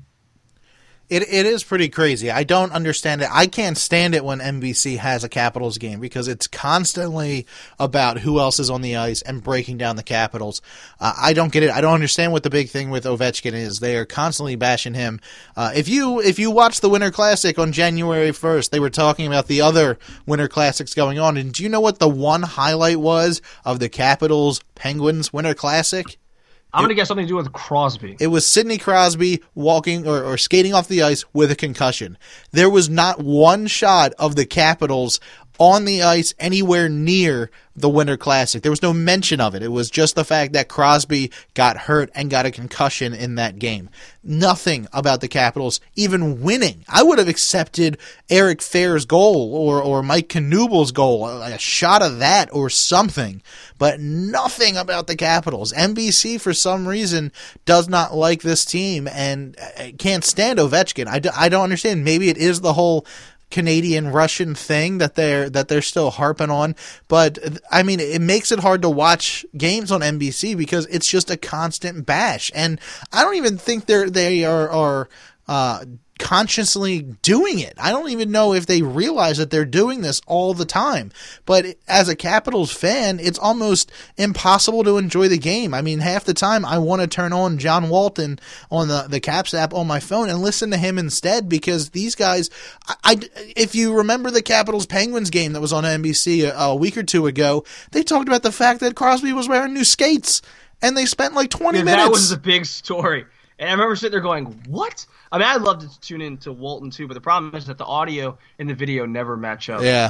It it is pretty crazy. I don't understand it. I can't stand it when N B C has a Capitals game because it's constantly about who else is on the ice and breaking down the Capitals. Uh, I don't get it. I don't understand what the big thing with Ovechkin is. They are constantly bashing him. Uh, if you if you watch the Winter Classic on January first, they were talking about the other Winter Classics going on. And do you know what the one highlight was of the Capitals Penguins Winter Classic? I'm going to guess something to do with Crosby. It was Sidney Crosby walking or, or skating off the ice with a concussion. There was not one shot of the Capitals on the ice anywhere near the Winter Classic. There was no mention of it. It was just the fact that Crosby got hurt and got a concussion in that game. Nothing about the Capitals even winning. I would have accepted Eric Fehr's goal or, or Mike Knubel's goal, a shot of that or something, but nothing about the Capitals. N B C, for some reason, does not like this team and can't stand Ovechkin. I, do, I don't understand. Maybe it is the whole Canadian-Russian thing that they're that they're still harping on, but I mean, it makes it hard to watch games on N B C because it's just a constant bash, and I don't even think they're they are are uh, consciously doing it. I don't even know if they realize that they're doing this all the time. But as a Capitals fan, it's almost impossible to enjoy the game. I mean, half the time I want to turn on John Walton on the, the Caps app on my phone and listen to him instead, because these guys, I, I, if you remember the Capitals Penguins game that was on N B C a, a week or two ago, they talked about the fact that Crosby was wearing new skates and they spent like twenty yeah, minutes. That was a big story. And I remember sitting there going, what? I mean, I'd love to tune in to Walton too, but the problem is that the audio and the video never match up. Yeah.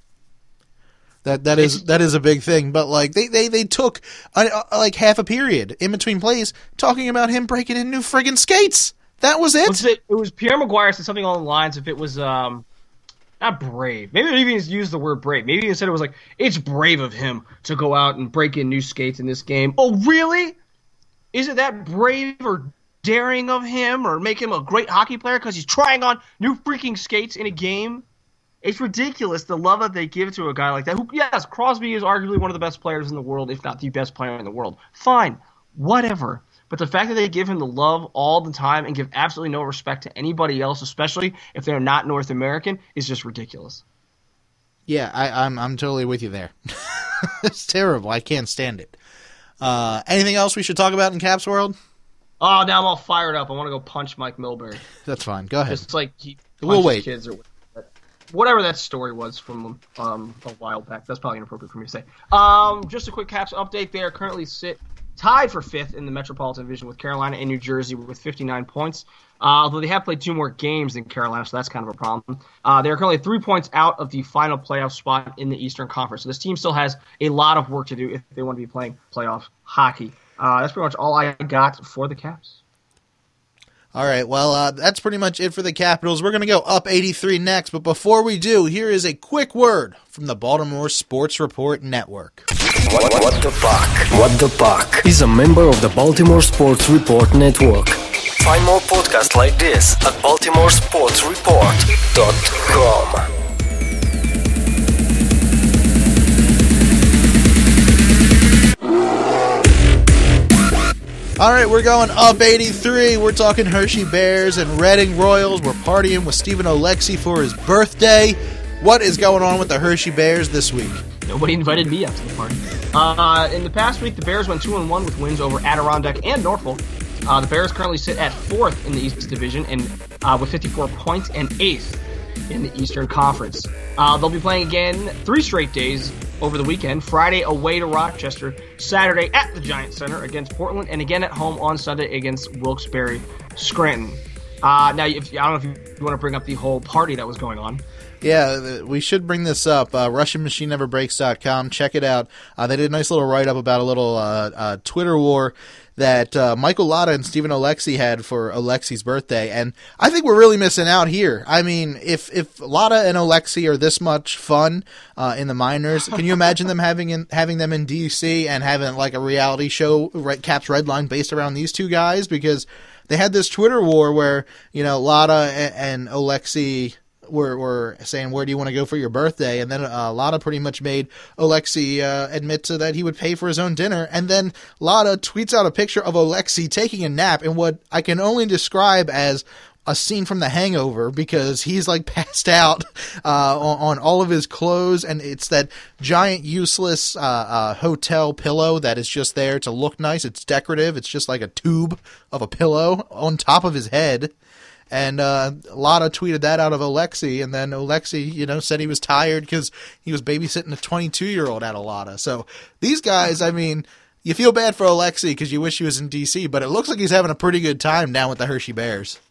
That that is that is a big thing, but like they they, they took a, a, like half a period in between plays talking about him breaking in new friggin' skates. That was it. Was it, it was Pierre Maguire said something along the lines of it was um not brave. Maybe they even used the word brave. Maybe he said it was like, it's brave of him to go out and break in new skates in this game. Oh, really? Is it that brave or daring of him or make him a great hockey player because he's trying on new freaking skates in a game? It's ridiculous, the love that they give to a guy like that. Who, yes, Crosby is arguably one of the best players in the world, if not the best player in the world. Fine, whatever. But the fact that they give him the love all the time and give absolutely no respect to anybody else, especially if they're not North American, is just ridiculous. Yeah, I, I'm I'm totally with you there. It's terrible. I can't stand it. Uh, anything else we should talk about in Caps World? Oh, now I'm all fired up. I want to go punch Mike Milbury. That's fine. Go ahead. Just like he we'll wait. Kids or whatever that story was from um, a while back. That's probably inappropriate for me to say. Um, just a quick Caps update. They are currently sit tied for fifth in the Metropolitan Division with Carolina and New Jersey with fifty-nine points. Uh, although they have played two more games than Carolina, so that's kind of a problem. Uh, they are currently three points out of the final playoff spot in the Eastern Conference. So this team still has a lot of work to do if they want to be playing playoff hockey. Uh, that's pretty much all I got for the Caps. All right, well, uh, that's pretty much it for the Capitals. We're going to go up eighty-three next, but before we do, here is a quick word from the Baltimore Sports Report Network. What, what the Puck? What the Puck is a member of the Baltimore Sports Report Network. Find more podcasts like this at baltimore sports report dot com. All right, we're going up eighty-three. We're talking Hershey Bears and Reading Royals. We're partying with Stephen Oleksy for his birthday. What is going on with the Hershey Bears this week? Nobody invited me out to the party. Uh, in the past week, the Bears went two and one with wins over Adirondack and Norfolk. Uh, the Bears currently sit at fourth in the East Division and uh, with fifty-four points and eighth in the Eastern Conference. Uh, they'll be playing again three straight days over the weekend. Friday away to Rochester, Saturday at the Giant Center against Portland, and again at home on Sunday against Wilkes-Barre Scranton. Uh, now, if, I don't know if you want to bring up the whole party that was going on. Yeah, we should bring this up. Uh, Russian Machine Never Breaks dot com. Check it out. Uh, they did a nice little write-up about a little uh, uh, Twitter war that uh, Michael Lotta and Stephen Oleksy had for Alexei's birthday, and I think we're really missing out here. I mean, if if Lotta and Oleksy are this much fun uh, in the minors, can you imagine them having in, having them in D C and having like a reality show, right, Caps Redline, based around these two guys? Because they had this Twitter war where, you know, Lotta and, and Oleksy were, were saying, where do you want to go for your birthday? And then uh, Lotta pretty much made Oleksy uh, admit to that he would pay for his own dinner. And then Lotta tweets out a picture of Oleksy taking a nap in what I can only describe as a scene from The Hangover, because he's like passed out uh, on, on all of his clothes, and it's that giant useless uh, uh, hotel pillow that is just there to look nice. It's decorative. It's just like a tube of a pillow on top of his head. And uh, Lotta tweeted that out of Oleksy, and then Oleksy, you know, said he was tired because he was babysitting a twenty-two-year-old out of Lotta. So these guys, I mean, you feel bad for Oleksy because you wish he was in D C, but it looks like he's having a pretty good time down with the Hershey Bears.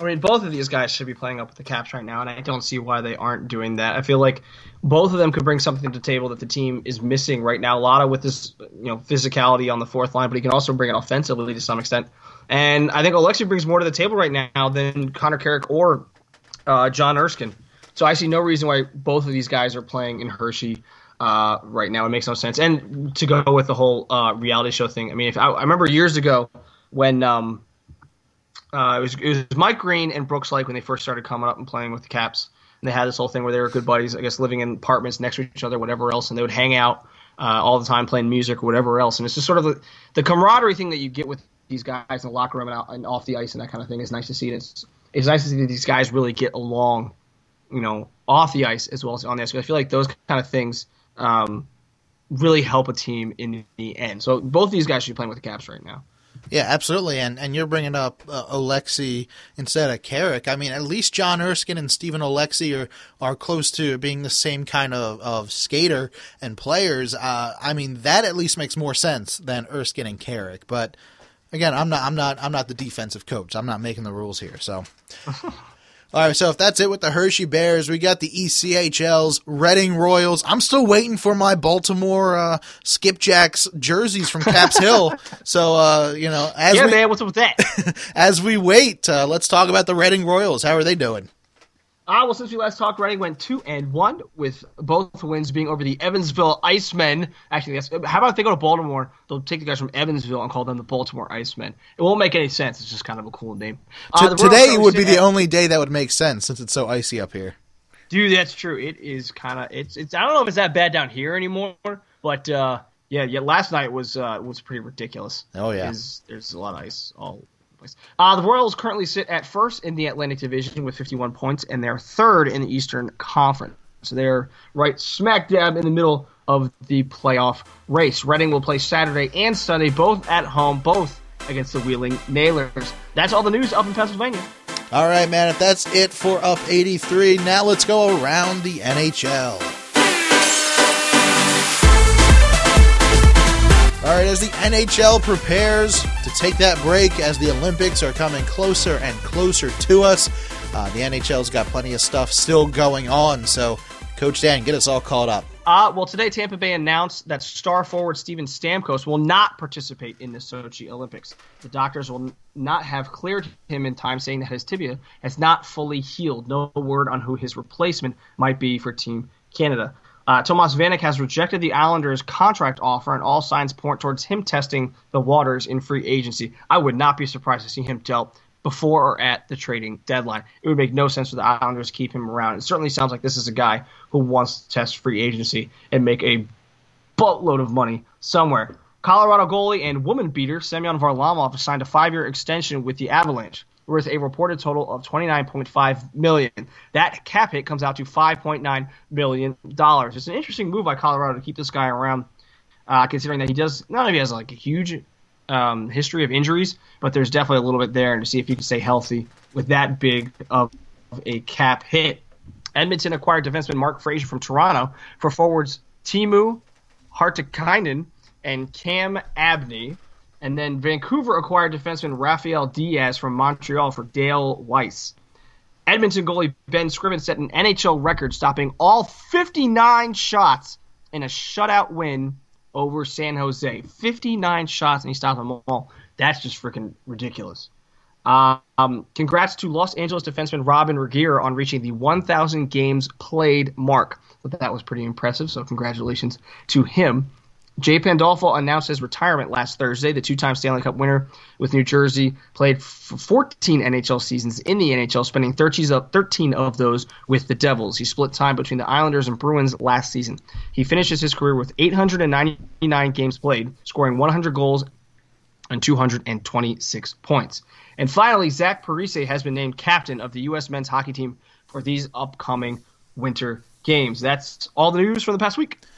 I mean, both of these guys should be playing up with the Caps right now, and I don't see why they aren't doing that. I feel like both of them could bring something to the table that the team is missing right now. Lotta with this, you know, physicality on the fourth line, but he can also bring it offensively to some extent. And I think Alexei brings more to the table right now than Connor Carrick or uh, John Erskine. So I see no reason why both of these guys are playing in Hershey uh, right now. It makes no sense. And to go with the whole uh, reality show thing, I mean, if I, I remember years ago when um, – Uh, it, was, it was Mike Green and Brooks Lake when they first started coming up and playing with the Caps. And they had this whole thing where they were good buddies, I guess, living in apartments next to each other, whatever else, and they would hang out uh, all the time playing music or whatever else. And it's just sort of the, the camaraderie thing that you get with these guys in the locker room and, out, and off the ice and that kind of thing is nice to see. And it's, it's nice to see that these guys really get along, you know, off the ice as well as on the ice. I feel like those kind of things um, really help a team in the end. So both of these guys should be playing with the Caps right now. Yeah, absolutely, and and you're bringing up uh, Alexei instead of Carrick. I mean, at least John Erskine and Stephen Alexei are, are close to being the same kind of, of skater and players. Uh, I mean, that at least makes more sense than Erskine and Carrick. But again, I'm not I'm not I'm not the defensive coach. I'm not making the rules here. So. All right, so if that's it with the Hershey Bears, we got the E C H L's Reading Royals. I'm still waiting for my Baltimore uh, Skipjacks jerseys from Caps Hill. So, uh, you know, as yeah, we, man, what's up with that? as we wait, uh, let's talk about the Reading Royals. How are they doing? Ah, well, since we last talked, Reading went two and one with both wins being over the Evansville Icemen. Actually, that's, how about if they go to Baltimore? They'll take the guys from Evansville and call them the Baltimore Icemen. It won't make any sense. It's just kind of a cool name. Uh, T- today would be the at, only day that would make sense since it's so icy up here. Dude, that's true. It is kind of it's it's. I don't know if it's that bad down here anymore, but uh, yeah, yeah. Last night was uh, was pretty ridiculous. Oh yeah, there's, there's a lot of ice all. Uh, the Royals currently sit at first in the Atlantic Division with fifty-one points, and they're third in the Eastern Conference. So they're right smack dab in the middle of the playoff race. Reading will play Saturday and Sunday, both at home, both against the Wheeling Nailers. That's all the news up in Pennsylvania. All right, man, if that's it for Up eighty-three, now let's go around the N H L. All right, as the N H L prepares to take that break as the Olympics are coming closer and closer to us, uh, the N H L's got plenty of stuff still going on. So, Coach Dan, get us all caught up. Uh, well, today Tampa Bay announced that star forward Steven Stamkos will not participate in the Sochi Olympics. The doctors will not have cleared him in time, saying that his tibia has not fully healed. No word on who his replacement might be for Team Canada. Uh, Tomas Vanek has rejected the Islanders' contract offer, and all signs point towards him testing the waters in free agency. I would not be surprised to see him dealt before or at the trading deadline. It would make no sense for the Islanders to keep him around. It certainly sounds like this is a guy who wants to test free agency and make a boatload of money somewhere. Colorado goalie and woman beater Semyon Varlamov signed a five-year extension with the Avalanche, worth a reported total of twenty-nine point five million dollars. That cap hit comes out to five point nine million dollars. It's an interesting move by Colorado to keep this guy around, uh, considering that he does not only has like a huge um, history of injuries, but there's definitely a little bit there, and to see if he can stay healthy with that big of a cap hit. Edmonton acquired defenseman Mark Frazier from Toronto for forwards Timu Hartikainen and Cam Abney. And then Vancouver acquired defenseman Rafael Diaz from Montreal for Dale Weiss. Edmonton goalie Ben Scriven set an N H L record, stopping all fifty-nine shots in a shutout win over San Jose. fifty-nine shots, and he stopped them all. That's just freaking ridiculous. Uh, um, congrats to Los Angeles defenseman Robin Regehr on reaching the one thousand games played mark. But that was pretty impressive, so congratulations to him. Jay Pandolfo announced his retirement last Thursday. The two-time Stanley Cup winner with New Jersey played for fourteen N H L seasons in the N H L, spending thirteen of those with the Devils. He split time between the Islanders and Bruins last season. He finishes his career with eight hundred ninety-nine games played, scoring one hundred goals and two hundred twenty-six points. And finally, Zach Parise has been named captain of the U S men's hockey team for these upcoming winter games. That's all the news from the past week.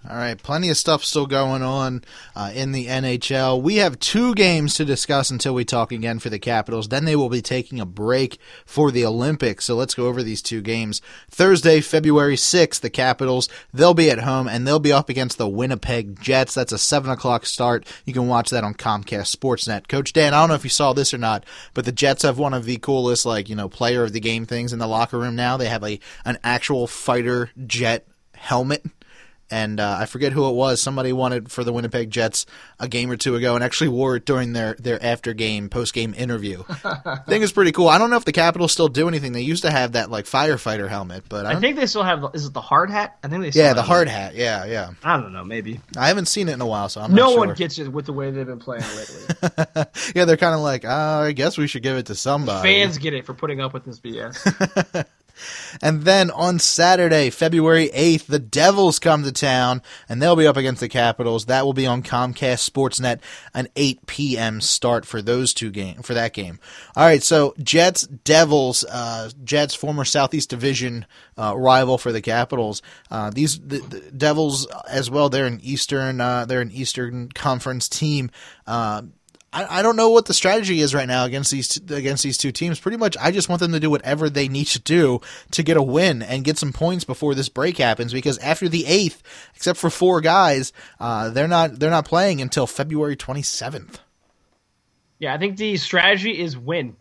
All right, plenty of stuff still going on uh, in the N H L. We have two games to discuss until we talk again for the Capitals. Then they will be taking a break for the Olympics. So let's go over these two games. Thursday, February sixth, the Capitals, they'll be at home, and they'll be up against the Winnipeg Jets. That's a seven o'clock start. You can watch that on Comcast Sportsnet. Coach Dan, I don't know if you saw this or not, but the Jets have one of the coolest, like, you know, player of the game things in the locker room now. They have a an actual fighter jet helmet. And uh, I forget who it was. Somebody wanted for the Winnipeg Jets a game or two ago and actually wore it during their, their after-game, post-game interview. I think it's pretty cool. I don't know if the Capitals still do anything. They used to have that like firefighter helmet, but I, I think they still have. Is it the hard hat? I think they. Still yeah, have the it. hard hat. Yeah, yeah. I don't know. Maybe I haven't seen it in a while, so I'm no not sure. one gets it with the way they've been playing lately. Yeah, they're kind of like, oh, I guess we should give it to somebody. Fans get it for putting up with this B S. And then on Saturday, February eighth, the Devils come to town, and they'll be up against the Capitals. That will be on Comcast Sportsnet, an eight p.m. start for those two game for that game. All right, so Jets, Devils, uh, Jets, former Southeast Division uh, rival for the Capitals. Uh, these the, the Devils as well. They're an Eastern, uh, they're an Eastern Conference team. Uh, I, I don't know what the strategy is right now against these against these two teams. Pretty much, I just want them to do whatever they need to do to get a win and get some points before this break happens. Because after the eighth, except for four guys, uh, they're not they're not playing until February twenty-seventh. Yeah, I think the strategy is win.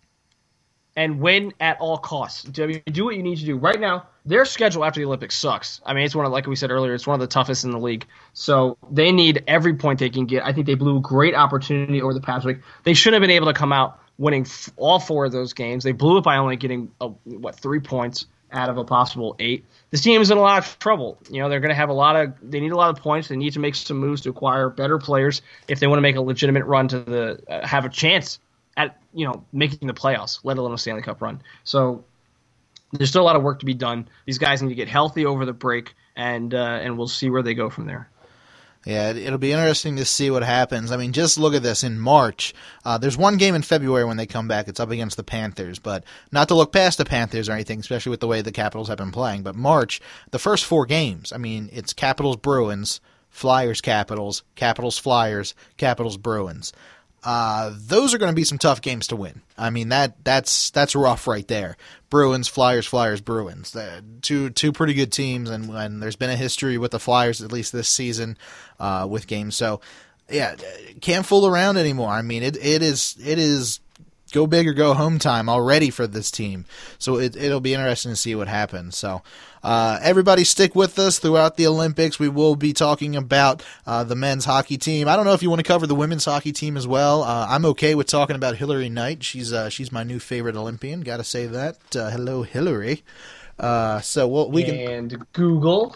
And win at all costs. Do, do what you need to do. Right now, their schedule after the Olympics sucks. I mean, it's one of, like we said earlier, it's one of the toughest in the league. So they need every point they can get. I think they blew a great opportunity over the past week. They should have been able to come out winning f- all four of those games. They blew it by only getting, a, what, three points out of a possible eight. This team is in a lot of trouble. You know, they're going to have a lot of, they need a lot of points. They need to make some moves to acquire better players if they want to make a legitimate run to the, uh, have a chance at, you know, making the playoffs, let alone a Stanley Cup run. So there's still a lot of work to be done. These guys need to get healthy over the break, and uh, and we'll see where they go from there. Yeah, it'll be interesting to see what happens. I mean, just look at this. In March, uh, there's one game in February when they come back. It's up against the Panthers, but not to look past the Panthers or anything, especially with the way the Capitals have been playing. But March, the first four games, I mean, it's Capitals, Bruins, Flyers, Capitals, Capitals, Flyers, Capitals, Bruins. Uh, those are going to be some tough games to win. I mean, that that's that's rough right there. Bruins, Flyers, Flyers, Bruins. Uh, two two pretty good teams, and, and there's been a history with the Flyers, at least this season, uh, with games. So, yeah, can't fool around anymore. I mean, it it is it is go big or go home time already for this team. So it, it'll be interesting to see what happens. So uh, everybody stick with us throughout the Olympics. We will be talking about uh, the men's hockey team. I don't know if you want to cover the women's hockey team as well. Uh, I'm okay with talking about Hillary Knight. She's uh, she's my new favorite Olympian. Got to say that. Uh, hello, Hillary. Uh, so we'll, we can and Google,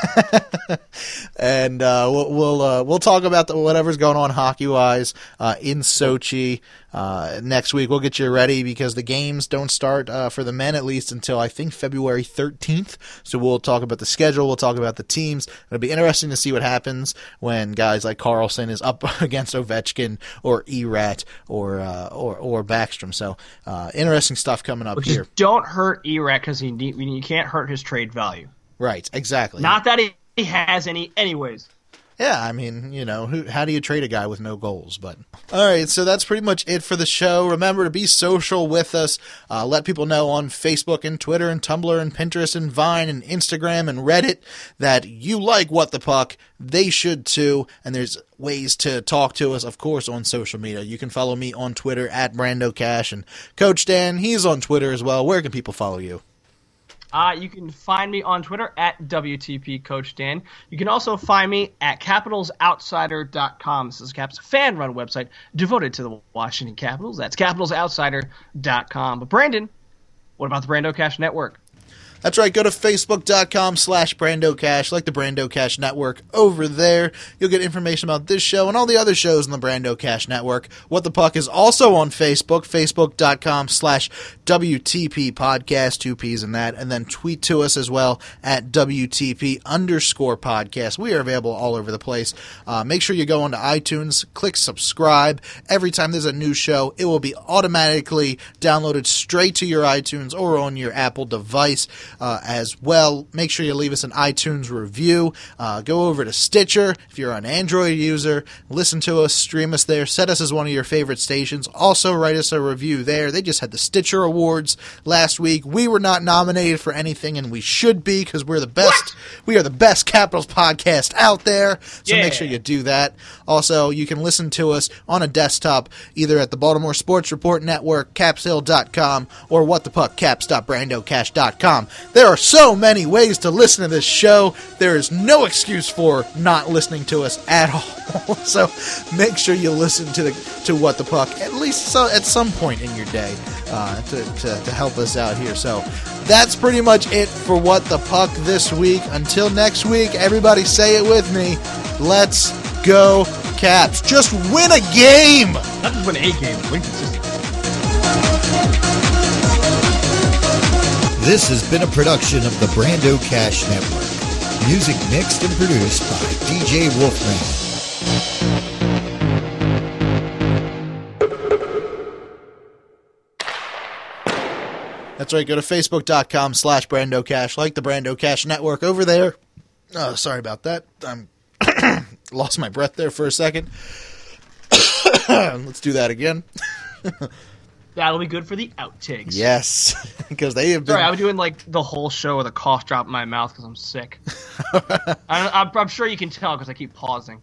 and uh, we'll we'll, uh, we'll talk about the, whatever's going on hockey wise uh, in Sochi uh, next week. We'll get you ready because the games don't start uh, for the men at least until I think February thirteenth. So we'll talk about the schedule. We'll talk about the teams. It'll be interesting to see what happens when guys like Carlson is up against Ovechkin or Erat or uh, or or Backstrom. So uh, interesting stuff coming up which here. Is don't hurt Erat because he need. You can't hurt his trade value. Right, exactly. Not that he, he has any anyways. Yeah, I mean, you know, who, how do you trade a guy with no goals? But all right, so that's pretty much it for the show. Remember to be social with us. Uh, let people know on Facebook and Twitter and Tumblr and Pinterest and Vine and Instagram and Reddit that you like What the Puck. They should too. And there's ways to talk to us, of course, on social media. You can follow me on Twitter at Brando Cash, and Coach Dan, he's on Twitter as well. Where can people follow you? Uh, you can find me on Twitter at W T P Coach Dan. You can also find me at Capitals Outsider dot com. This is Cap's fan-run website devoted to the Washington Capitals. That's Capitals Outsider dot com. But Brandon, what about the Brando Cash Network? That's right. Go to Facebook.com slash Brando Cash, like the Brando Cash Network over there. You'll get information about this show and all the other shows in the Brando Cash Network. What the Puck is also on Facebook, Facebook.com slash WTP Podcast, two P's in that. And then tweet to us as well at W T P underscore podcast. We are available all over the place. Uh, make sure you go onto iTunes, click subscribe. Every time there's a new show, it will be automatically downloaded straight to your iTunes or on your Apple device. uh, as well. Make sure you leave us an iTunes review. Uh, go over to Stitcher if you're an Android user. Listen to us, stream us there, set us as one of your favorite stations. Also, write us a review there. They just had the Stitcher Awards last week. We were not nominated for anything, and we should be because we're the best. What? We are the best Capitals podcast out there. So yeah. Make sure you do that. Also, you can listen to us on a desktop either at the Baltimore Sports Report Network, caps hill dot com, or what the puck caps dot brando cash dot com. There are so many ways to listen to this show. There is no excuse for not listening to us at all. So make sure you listen to the to What the Puck at least so, at some point in your day uh, to, to, to help us out here. So that's pretty much it for What the Puck this week. Until next week, everybody say it with me. Let's go Caps. Just win a game. Not just win a game, win consistently. This has been a production of the Brando Cash Network. Music mixed and produced by D J Wolfman. That's right. Go to facebook.com slash Brando Cash. Like the Brando Cash Network over there. Oh, sorry about that. I'm lost my breath there for a second. Let's do that again. That'll be good for the outtakes. Yes, because they have been... Sorry, I'm doing like the whole show with a cough drop in my mouth because I'm sick. I, I'm, I'm sure you can tell because I keep pausing.